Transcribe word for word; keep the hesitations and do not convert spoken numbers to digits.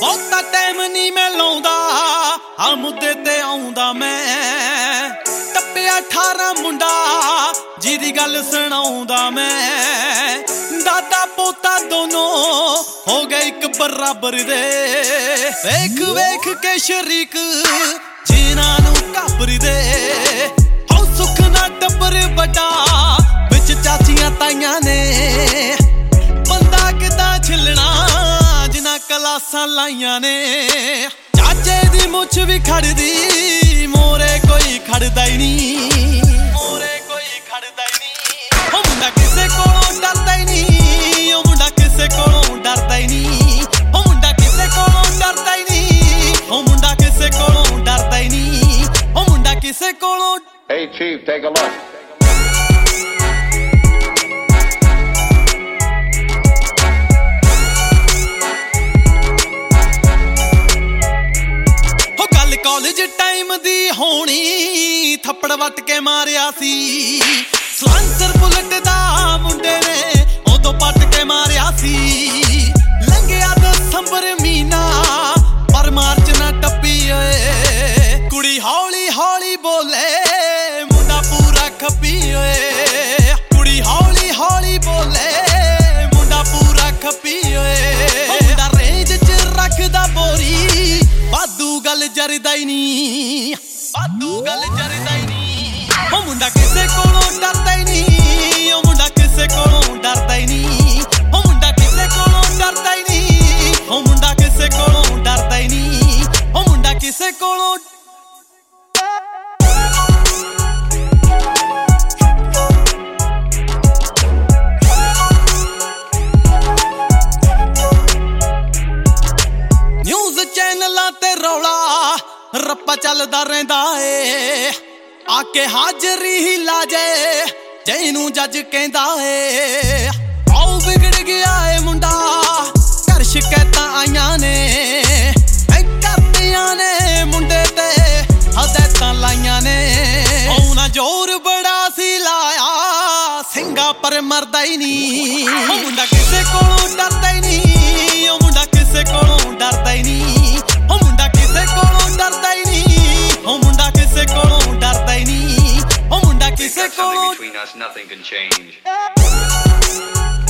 ਬਹੁਤਾ ਟਾਈਮ ਨਹੀਂ ਮੈਂ ਲਾਉਂਦਾ ਆ ਮੁੱਦੇ ਤੇ ਆਉਂਦਾ ਮੈਂ ਟੱਪਿਆ ਅਠਾਰਾਂ ਮੁੰਡਾ ਜਿਹਦੀ ਗੱਲ ਸੁਣਾਉਂਦਾ ਮੈਂ ਦਾਦਾ ਪੋਤਾ ਦੋਨੋਂ ਹੋ ਗਏ ਇੱਕ ਬਰਾਬਰ ਦੇ ਵੇਖ ਵੇਖ ਕੇ ਸ਼ਰੀਕ ਜਿਨ੍ਹਾਂ ਨੂੰ ਘਾਬਰਦੇ ਹਉ ਸੁੱਖ ਨਾ ਟੱਬਰ ਵੱਡਾ ਵਿੱਚ ਚਾਚੀਆਂ ਤਾਈਆਂ ਨੇ ਬੰਦਾ ਕਿੱਦਾਂ ਛਿਲਣਾ ਜਿਨ੍ਹਾਂ ਕਲਾਸਾਂ ਲਾਈਆਂ ਨੇ ਚਾਚੇ ਦੀ ਮੁੱਛ ਵੀ ਖੜਦੀ ਮੋਰੇ ਕੋਈ ਖੜਦਾ ਹੀ ਨਹੀਂ ਮੋਰੇ ਕੋਈ ਖੜਦਾ ਹੀ ਨਹੀਂ ਉਹ ਮੁੰਡਾ ਕਿਸੇ ਕੋਲੋਂ ਡਰਦਾ ਹੀ ਨਹੀਂ ਉਹ ਮੁੰਡਾ ਕਿਸੇ ਕੋਲੋਂ ਡਰਦਾ ਹੀ ਨਹੀਂ ਉਹ ਮੁੰਡਾ ਕਿਸੇ ਕੋਲੋਂ ਡਰਦਾ ਹੀ ਨਹੀਂ ਉਹ ਮੁੰਡਾ ਕਿਸੇ ਕੋਲੋਂ ਡਰਦਾ ਹੀ ਨਹੀਂ ਉਹ ਮੁੰਡਾ ਕਿਸੇ ਕੋਲੋਂ Hey Chief, take a look. College time ਦੀ ਹੋਣੀ ਥੱਪੜ ਵੱਟ ਕੇ ਮਾਰਿਆ ਸੀ ਸਲਾਂਸਰ ਬੁਲਟ ਦਾ ਮੁੰਡੇ ਨੇ ਉਦੋਂ ਪੱਟ ਕੇ ਮਾਰਿਆ ਸੀ ਲੰਘਿਆ ਦਸੰਬਰ ਮਹੀਨਾ ਪਰ ਮਾਰਚ ਨਾ ਟੱਪੀ ਓਏ ਕੁੜੀ ਹੌਲੀ ਹੌਲੀ ਬੋਲੇ ਮੁੰਡਾ ਪੂਰਾ ਖੱਪੀ ਓਏ ਕੁੜੀ ਹੌਲੀ ਹੌਲੀ ਬੋਲੇ ਮੁੰਡਾ ਪੂਰਾ ਖੱਪੀ ਓਏ ਮੁੰਡਾ ਰੇਂਜ 'ਚ ਰੱਖਦਾ ਬੋਰੀ ਵਾਧੂ ਗੱਲ ਜਰਦਾ ਹੀ ਨਹੀਂ ਵਾਧੂ ਗੱਲ ਜਰਦਾ ਹੀ ਨਹੀਂ ਉਹ ਮੁੰਡਾ ਕਿਸੇ ਕੋਲੋਂ ਡਰਦਾ ਹੀ ਨਹੀਂ ਉਹ ਮੁੰਡਾ ਕਿਸੇ ਕੋਲੋਂ ਡਰਦਾ ਹੀ ਨਹੀਂ ਉਹ ਮੁੰਡਾ ਕਿਸੇ ਕੋਲੋਂ ਡਰਦਾ ਹੀ ਨਹੀਂ ਉਹ ਮੁੰਡਾ ਕਿਸੇ ਕੋਲੋਂ ਡਰਦਾ ਹੀ ਨਹੀਂ ਉਹ ਮੁੰਡਾ ਕਿਸੇ ਕੋਲੋਂ ਨਿਊਜ਼ ਚੈਨਲਾਂ ਤੇ ਰੌਲਾ ਰੱਪਾ ਚੱਲਦਾ ਰਹਿੰਦਾ ਏ ਆ ਕੇ ਹਾਜ਼ਰੀ ਹੀ ਲਾ ਜੇ ਜਿਹਨੂੰ ਜੱਜ ਕਹਿੰਦਾ ਏ ਆਉ ਵਿਗੜ ਗਿਆ ਏ ਮੁੰਡਾ ਘਰ ਸ਼ਿਕਾਇਤਾਂ ਆਈਆਂ ਨੇ ਐ ਕਰਦਿਆਂ ਨੇ ਮੁੰਡੇ ਤੇ ਹਦਾਇਤਾਂ ਲਾਈਆਂ ਨੇ ਉਹਨਾਂ ਜ਼ੋਰ ਬੜਾ ਸੀ ਲਾਇਆ ਸਿੰਘਾ ਪਰ ਮਰਦਾ ਹੀ ਨਹੀਂ ਉਹ ਮੁੰਡਾ ਕਿਸੇ ਕੋਲੋਂ ਡਰਦਾ ਹੀ ਨਹੀਂ ਉਹ ਮੁੰਡਾ ਕਿਸੇ ਕੋਲੋਂ ਡਰਦਾ ਹੀ ਨਹੀਂ ਉਹ ਮੁੰਡਾ ਕਿਸੇ ਕੋਲੋਂ ਡਰਦਾ ਹੀ ਨਹੀਂ ਉਹ ਮੁੰਡਾ ਕਿਸੇ ਕੋਲੋਂ ਡਰਦਾ ਹੀ ਨਹੀਂ ਉਹ ਮੁੰਡਾ ਕਿਸੇ ਕੋਲੋਂ Between us, nothing can change.